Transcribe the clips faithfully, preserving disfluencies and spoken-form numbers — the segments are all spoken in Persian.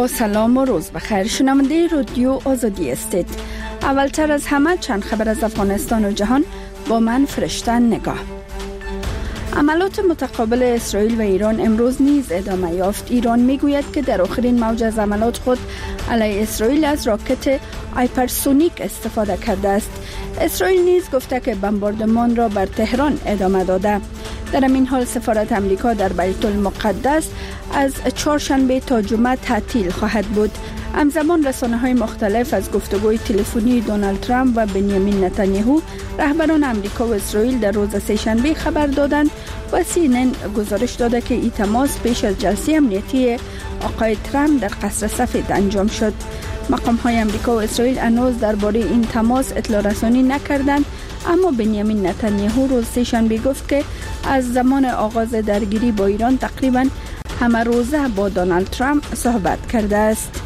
با سلام و روز بخیر. شنونده رادیو آزادی استید. اولتر از همه چند خبر از افغانستان و جهان با من فرشته نگاه. عملات متقابل اسرائیل و ایران امروز نیز ادامه یافت. ایران میگوید که در آخرین موج از عملات خود علیه اسرائیل از راکت هایپرسونیک استفاده کرده است. اسرائیل نیز گفته که بمباردمان را بر تهران ادامه داده. در این حال سفارت امریکا در بیت المقدس از چهارشنبه تا جمعه تعطیل خواهد بود. همزمان رسانه‌های مختلف از گفتگوی تلفنی دونالد ترامپ و بنیامین نتانیاهو رهبران امریکا و اسرائیل در روز سه‌شنبه خبر دادند و سی ان ان گزارش داده که این تماس پیش از جلسه امنیتی آقای ترامپ در قصر سفید انجام شد. مقام‌های امریکا و اسرائیل هنوز درباره این تماس اطلاع رسانی نکردند، اما بنیامین نتانیاهو روز سه‌شنبه گفت که از زمان آغاز درگیری با ایران تقریباً همه روزه با دونالد ترامپ صحبت کرده است.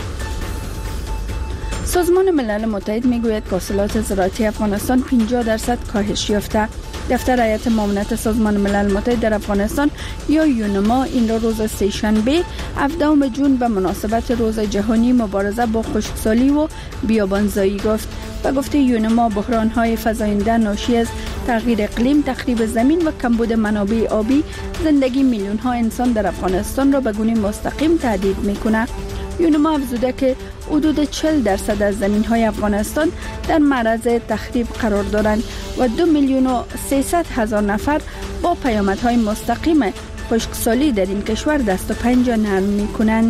سازمان ملل متحد میگوید که حاصلات زراعتی افغانستان پنجاه درصد کاهش یافته. دفتر هیئت معاونت سازمان ملل متحد در افغانستان یا یونما این را روز سه‌شنبه هفدهم ژوئن به مناسبت روز جهانی مبارزه با خشکسالی و بیابانزایی گفت. و گفته یونما بحران‌های فزاینده ناشی از تغییر اقلیم، تخریب زمین و کمبود منابع آبی زندگی میلیون‌ها انسان در افغانستان را به گونه مستقیم تهدید می‌کند. یونما افزوده که حدود چهل درصد از زمین‌های افغانستان در معرض تخریب قرار دارند و دو میلیون و سیصد هزار نفر با پیامدهای مستقیم خشکسالی در این کشور دست و پنجه نرم می‌کنند.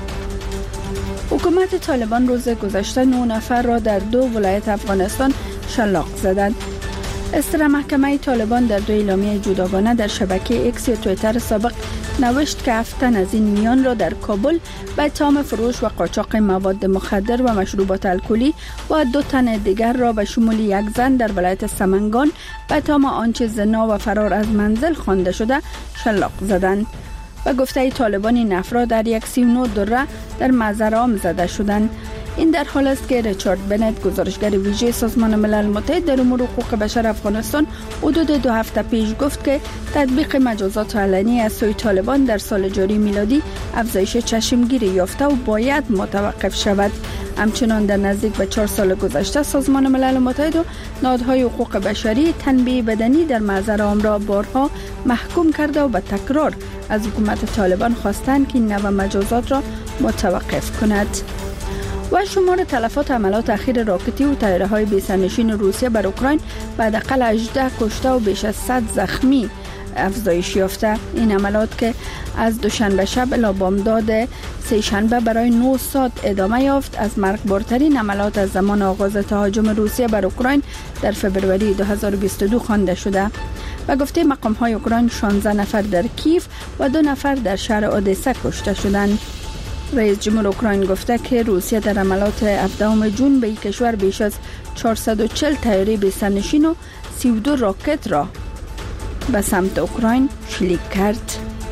حکومت طالبان روز گذشته نه نفر را در دو ولایت افغانستان شلاق زدند. اصدار محکمه طالبان در دو اعلامیه جداگانه در شبکه اکس یا توییتر سابق نوشت که هفت تن از این میان را در کابل به اتهام فروش و قاچاق مواد مخدر و مشروبات الکلی و دو تن دیگر را به شمول یک زن در ولایت سمنگان به اتهام آنچه زنا و فرار از منزل خوانده شده شلاق زدند. و گفته طالبان این افراد در یک سی و نه دره در مزرعه زده شدند. این در حال است که ریچارد بنت، گزارشگر ویژه سازمان ملل متحد در امور حقوق بشر افغانستان، حدود دو هفته پیش گفت که تطبیق مجازات علنی از سوی طالبان در سال جاری میلادی افزایش چشمگیری یافته و باید متوقف شود. همچنان در نزدیک به چهار سال گذشته سازمان ملل متحد و نهادهای حقوق بشری تنبیه بدنی در مزرعه را بارها محکوم کرده و به تکرار از حکومت طالبان خواستند که این نوع مجازات را متوقف کند. و شمار تلفات عملات اخیر راکتی و طیاره‌های بی‌سرنشین روسیه بر اوکراین به حداقل هجده کشته و بیش از صد زخمی افزایش یافته. این عملات که از دوشنبه شب الی بامداد سه شنبه برای نه ساعت ادامه یافت، از مرگبارترین عملات از زمان آغاز تهاجم روسیه بر اوکراین در فوریه دو هزار و بیست و دو خوانده شده. و گفته مقام‌های اوکراین شانزده نفر در کیف و دو نفر در شهر اودسا کشته شدند. رئیس جمهور اوکراین گفته که روسیه در عملات هفدهم ژوئن به این کشور بیش از چهارصد و چهل طیاره بی‌سرنشین و سی و دو راکت را به سمت اوکراین شلیک کرد.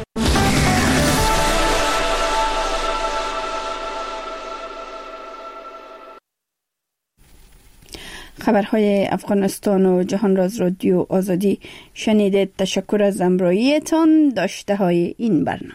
خبرهای افغانستان و جهان را از رادیو آزادی شنیدید. تشکر از همراهیتان. داشته های این برنامه.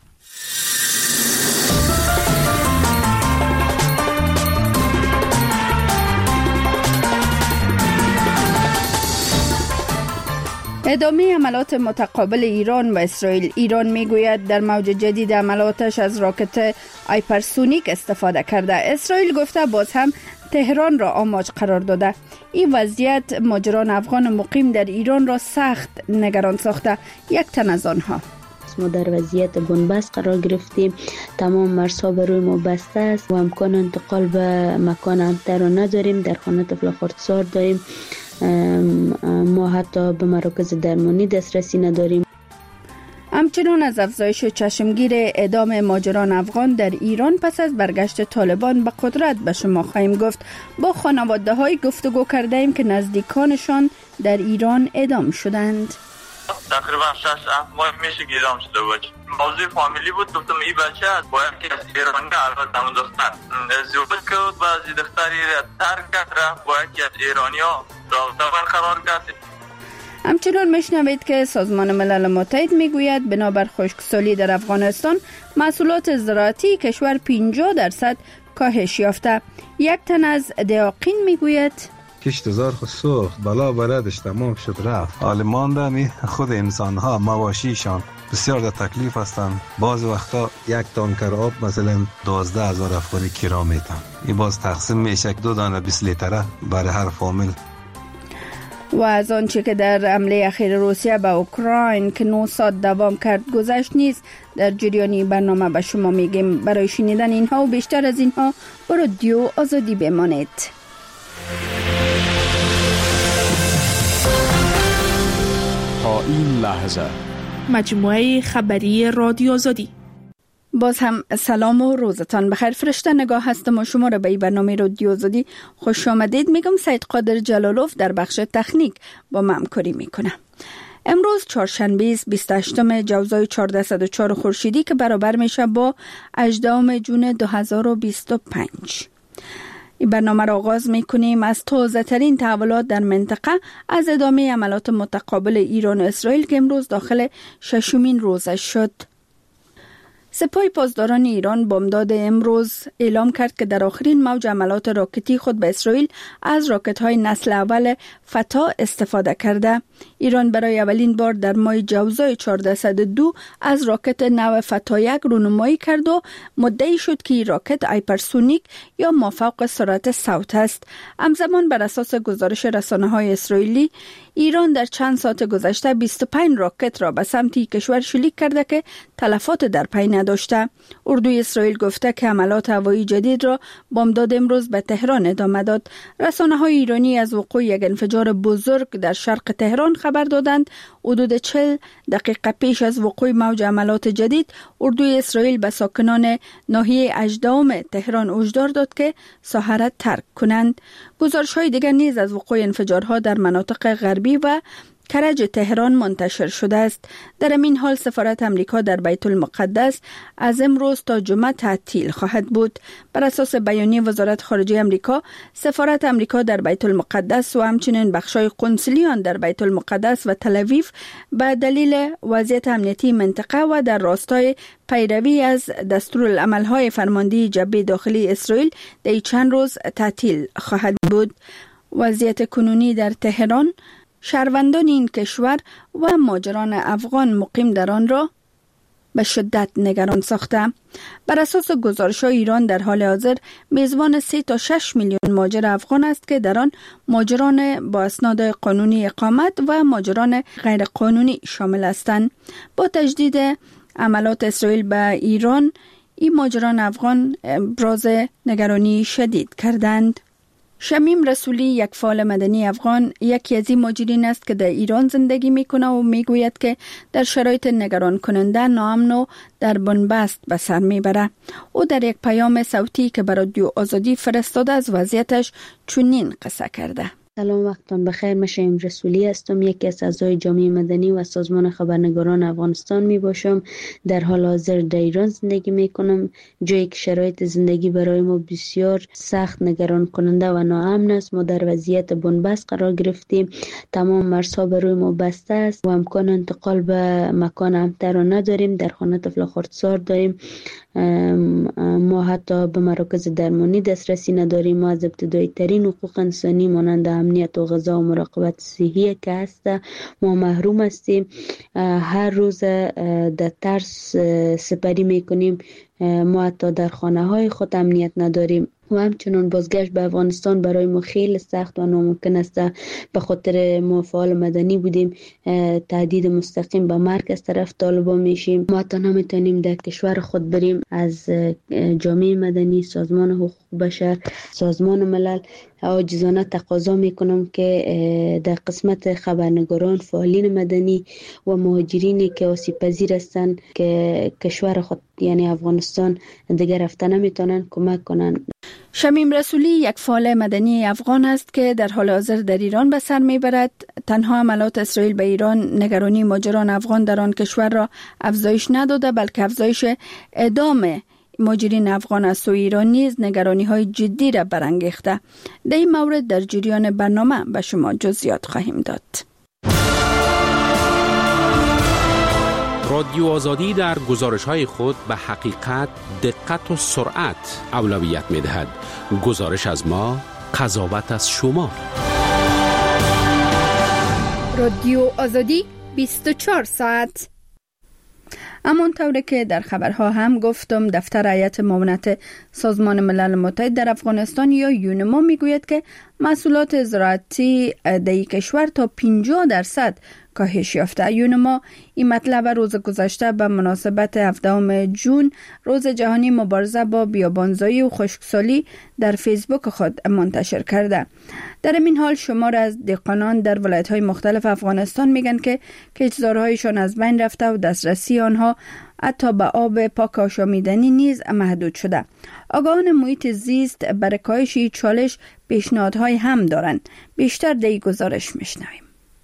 ادامه عملات متقابل ایران و اسرائیل. ایران میگوید در موج جدید عملاتش از راکت هایپرسونیک استفاده کرده. اسرائیل گفته باز هم تهران را آماج قرار داده. این وضعیت مهاجران افغان مقیم در ایران را سخت نگران ساخته. یک تن از آنها: ما در وضعیت بنبست قرار گرفتیم، تمام مرزها به روی ما بسته است و امکان انتقال به مکان امن‌تر را نداریم. در خانه طفل خردسال داریم، ما حتی به مراکز درمانی دسترسی نداریم. همچنان از افزایش چشمگیر اعدام مهاجران افغان در ایران پس از برگشت طالبان به قدرت به شما خواهیم گفت. با خانواده های گفتگو کرده ایم که نزدیکانشان در ایران اعدام شدند. تقریبا شش هفت ماه میشه که اعدام شده بود. موضوع فامیلی بود. گفتم این بچه باید که از ایرانی البته همون دختر ازدواج کرد و از دختری ترک کرد، باید که از ایرانی ها رابطه برقرار کرد. همچنان میشنوید که سازمان ملل متحد میگوید بنابر خشکسالی در افغانستان محصولات زراعتی کشور پنجاه درصد کاهش یافته. یک تن از دهاقین میگوید کشت زار خود سوخت، بلا بردش تمام شد رفت. حال ماندنی خود انسان ها مواشیشان بسیار در تکلیف هستند. بعض وقتا یک تانکر آب مثلا دوازده هزار افغانی کرا میتن. این باز تقسیم میشه دو دانه بیست لیتره برای هر فامیل. و از آنچه که در حمله اخیر روسیه به اوکراین که نه ساعت دوام کرد گذشت نیست در جریانی برنامه به شما میگیم. برای شنیدن اینها و بیشتر از اینها با رادیو آزادی بمانید. تا این لحظه مجموعه خبری رادیو آزادی. باز هم سلام و روزتان بخیر. فرشته نگاه هستم و شما را به این برنامه رادیو آزادی خوش آمدید میگم. سید قادر جلالوف در بخش تکنیک با من همکاری میکنه. امروز چهارشنبه است بیست و هشتم جوزای چهارصد و چهار خورشیدی که برابر میشه با هجدهم جون دو هزار و بیست و پنج. این برنامه را آغاز میکنیم از تازه ترین تحولات در منطقه، از ادامه عملات متقابل ایران و اسرائیل که امروز داخل ششمین روزش شد. سپاه پاسداران ایران بامداد امروز اعلام کرد که در آخرین موج عملات راکتی خود به اسرائیل از راکت‌های نسل اول فتا استفاده کرده. ایران برای اولین بار در ماه جوزای چهارصد و دو از راکت نو فتا یک رونمایی کرد و مدعی شد که این راکت هایپرسونیک یا مافوق سرعت صوت است. همزمان بر اساس گزارش رسانه‌های اسرائیلی، ایران در چند ساعت گذشته بیست و پنج راکت را به سمت کشور شلیک کرده که تلفات در پی نداشته. اردوی اسرائیل گفته که عملات هوایی جدید را بامداد امروز به تهران ادامه داد. رسانه‌های ایرانی از وقوع یک انفجار بزرگ در شرق تهران خبر دادند. حدود چهل دقیقه پیش از وقوع موج عملات جدید، اردوی اسرائیل به ساکنان ناحیه هجدهم تهران هشدار داد که ساحه را ترک کنند. گزارش‌های دیگر نیز از وقوع انفجارها در مناطق غربی و کرج تهران منتشر شده است. در این حال سفارت امریکا در بیت المقدس از امروز تا جمعه تعطیل خواهد بود. بر اساس بیانیه وزارت خارجه امریکا، سفارت امریکا در بیت المقدس و همچنین بخشای قنصلی آن در بیت المقدس و تل اویو به دلیل وضعیت امنیتی منطقه و در راستای پیروی از دستورالعمل‌های فرماندهی جبهه داخلی اسرائیل در چند روز تعطیل خواهد بود. وضعیت کنونی در تهران شهروندان این کشور و مهاجران افغان مقیم در آن را به شدت نگران ساخته. بر اساس گزارش‌های ایران در حال حاضر میزبان سه تا شش میلیون مهاجر افغان است که در آن مهاجران با اسناد قانونی اقامت و مهاجران غیر قانونی شامل هستند. با تجدید عملات اسرائیل به ایران، این مهاجران افغان ابراز نگرانی شدید کردند. شمیم رسولی، یک فعال مدنی افغان، یکی از این مهاجرین است که در ایران زندگی میکنه و میگوید که در شرایط نگران کننده، ناامن و در بنبست به سر میبره. او در یک پیام صوتی که برای رادیو آزادی فرستاده از وضعیتش چنین قصه کرده. سلام، وقتان بخیر. من شمیم رسولی هستم، یکی از اعضای جامعه مدنی و سازمان خبرنگاران افغانستان می باشم. در حال حاضر در ایران زندگی می کنم، جایی که شرایط زندگی برای ما بسیار سخت، نگران کننده و ناامن است. ما در وضعیت بنبست قرار گرفتیم، تمام مرزها برای ما بسته است و امکان انتقال به مکان امن‌تر را نداریم. در خانه طفل خردسال داریم، ما حتی به مراکز درمانی دسترسی نداریم. ما از ابتدایی ترین حقوق انسانی مانند امنیت و غذا و مراقبت صحی که هست ما محروم هستیم. هر روز در ترس سپری میکنیم. ما حتی در خانه های خود امنیت نداریم و همچنان بازگشت به افغانستان برای ما خیلی سخت و ناممکن است. به خاطر ما فعال مدنی بودیم، تهدید مستقیم به مرگ از طرف طالبان میشیم. ما حتی نمیتونیم در کشور خود بریم. از جامعه مدنی، سازمان حقوق بشر، سازمان ملل عاجزانه تقاضا میکنم که در قسمت خبرنگاران، فعالین مدنی و مهاجرینی که آسیب پذیر هستند که کشور خود یعنی افغانستان دیگر رفته نمیتونن کمک کنن. شمیم رسولی یک فعال مدنی افغان است که در حال حاضر در ایران به سر میبرد. تنها عملات اسرائیل به ایران نگرانی مهاجران افغان در آن کشور را افزایش نداده، بلکه افزایش اعدام مهاجرین افغان از سوی ایران نیز نگرانی های جدی را برانگیخته. در این مورد در جریان برنامه به شما جزئیات خواهیم داد. رادیو آزادی در گزارش‌های خود به حقیقت، دقت و سرعت اولویت می‌دهد. گزارش از ما، قضاوت از شما. رادیو آزادی بیست و چهار ساعت. همانطور که در خبرها هم گفتم، دفتر هیئت معاونت سازمان ملل متحد در افغانستان یا یونما میگوید که محصولات زراعتی در کشور تا پنجاه درصد کاهش یافته. یونما این مطلب روز گذشته به مناسبت هفدهم ژوئن، روز جهانی مبارزه با بیابانزایی و خشکسالی، در فیسبوک خود منتشر کرده. در این حال شمار از دهقانان در ولایت‌های مختلف افغانستان میگن که کشتزارهایشان از بین رفته و دسترسی آنها حتی به آب پاک آشامیدنی نیز محدود شده. آگاهان محیط زیست برای کاهش چالش پیشنهادهای هم دارند. بیشتر در این گزارش میشنویم.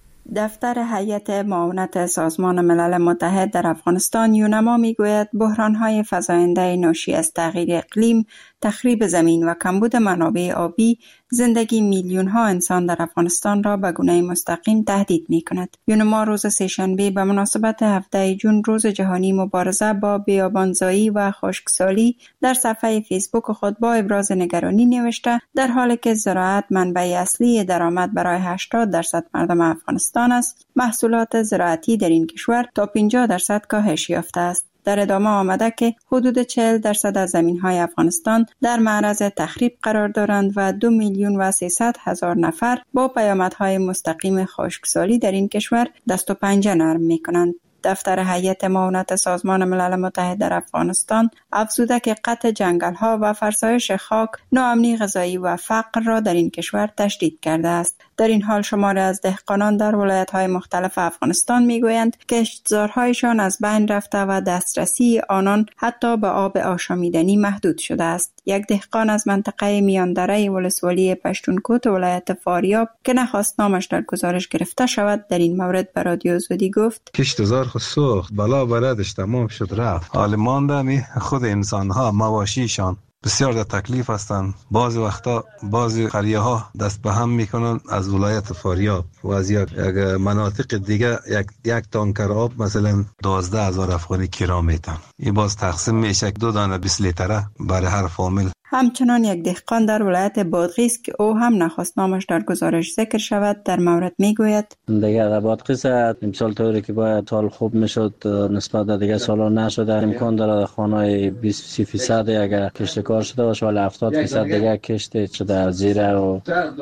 دفتر هیئت معاونت سازمان ملل متحد در افغانستان یونما میگوید بحران‌های فزاینده ناشی از تغییر اقلیم، تخریب زمین و کمبود منابع آبی زندگی میلیون‌ها انسان در افغانستان را به گونه مستقیم تهدید می‌کند. یونما روز سه‌شنبه به مناسبت هفدهم ژوئن، روز جهانی مبارزه با بیابانزایی و خشکسالی، در صفحه فیسبوک خود با ابراز نگرانی نوشته در حالی که زراعت منبع اصلی درآمد برای هشتاد درصد مردم افغانستان است، محصولات زراعتی در این کشور تا پنجاه درصد کاهش یافته است. در ادامه آمده که حدود چهل درصد از زمین‌های افغانستان در معرض تخریب قرار دارند و دو میلیون و سیصد هزار نفر با پیامدهای مستقیم خشکسالی در این کشور دست و پنجه نرم می‌کنند. دفتر هیئت معاونت سازمان ملل متحد در افغانستان افزوده که قطع جنگل‌ها و فرسایش خاک ناامنی غذایی و فقر را در این کشور تشدید کرده است. در این حال شماری از دهقانان در ولایت‌های مختلف افغانستان می‌گویند که کشتزارهایشان از بین رفته و دسترسی آنان حتی به آب آشامیدنی محدود شده است. یک دهقان از منطقه میاندره ولسوالی پشتونکوت ولایت فاریاب که نخواست نامش در گزارش گرفته شود، در این مورد به رادیو آزادی گفت: کشتزار خود سوخت، بلا بردش تمام شد رفت. حال ماندنی خود انسان‌ها، مواشیشان بسیار در تکلیف هستند. بعض وقتا بعض قریه ها دست به هم میکنن از ولایت فاریاب و از یک مناطق دیگه یک یک تانکر آب مثلا دوازده هزار افغانی کرا میتن. این باز تقسیم میشه دو دانه بیست لیتره برای هر فامیل. همچنان یک دهقان در ولایت بادغیس که او هم نخواست نامش در گزارش ذکر شود، در مورد میگوید: دیگه در بادغیس امسال طوری که باید سال خوب میشد نسبت به دیگه سالا نشده. امکان داره خانه بیست فیصد اگر کشت کار شده باشه ولی هفتاد فیصد دیگه کشت شده زیره و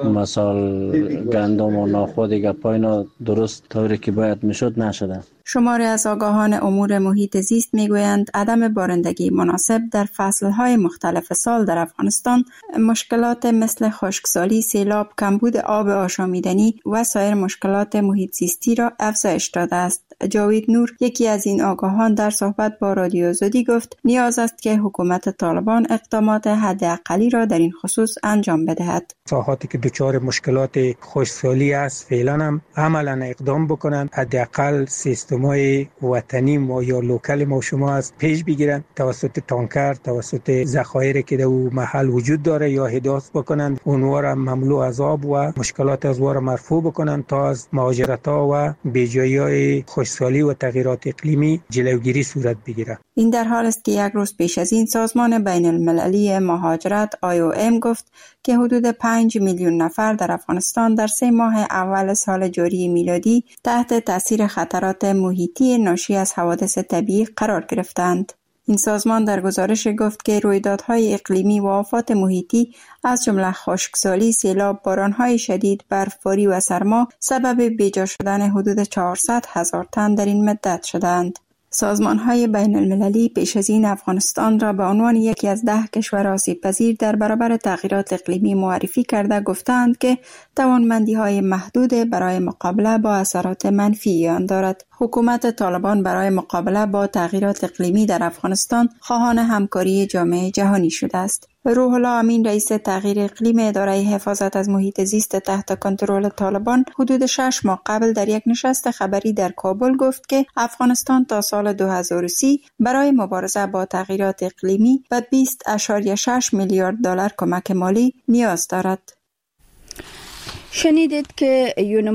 مثال گندم و نخود دیگه پایین درست طوری که باید میشد نشده. شماری از آگاهان امور محیط زیست میگویند عدم بارندگی مناسب در فصلهای مختلف سال در افغانستان مشکلات مثل خشکسالی، سیلاب، کمبود آب آشامیدنی و سایر مشکلات محیط زیستی را افزایش داده است. جاوید نور، یکی از این آگاهان، در صحبت با رادیو آزادی گفت نیاز است که حکومت طالبان اقدامات حداقلی را در این خصوص انجام بدهد. ساحاتی که دچار مشکلات خشکسالی است فعلا هم عملا اقدام بکنند، حداقل سیستم‌های وطنی ما یا لوکال ما شما از پیش بگیرند، توسط تانکر، توسط ذخایر که در محل وجود داره یا حداثت بکنند، اونها را مملو از آب و مشکلات از وار مرفوع بکنند تا از مهاجرت‌ها و بیجایی‌های خشکسالی و تغییرات اقلیمی جلوگیری صورت بگیرد. این در حال است که یک روز پیش از این سازمان بین المللی مهاجرت آی او ام گفت که حدود پنج میلیون نفر در افغانستان در سه ماه اول سال جاری میلادی تحت تاثیر خطرات محیطی ناشی از حوادث طبیعی قرار گرفتند. این سازمان در گزارش گفت که رویدادهای اقلیمی و آفات محیطی از جمله خشکسالی، سیلاب، بارانهای شدید، برفباری و سرما سبب بیجا شدن حدود چهارصد هزار تن در این مدت شدند. سازمان‌های بین المللی پیش از این افغانستان را به عنوان یکی از ده کشور آسیب پذیر در برابر تغییرات اقلیمی معرفی کرده گفتند که توانمندی‌های محدود برای مقابله با اثرات منفی آن دارد. حکومت طالبان برای مقابله با تغییرات اقلیمی در افغانستان خواهان همکاری جامعه جهانی شده است. روح الله امین، رئیس تغییر اقلیم اداره حفاظت از محیط زیست تحت کنترل طالبان، حدود شش ماه قبل در یک نشست خبری در کابل گفت که افغانستان تا سال دو هزار و سی برای مبارزه با تغییرات اقلیمی به بیست ممیز شش میلیارد دلار کمک مالی نیاز دارد. شنیدید که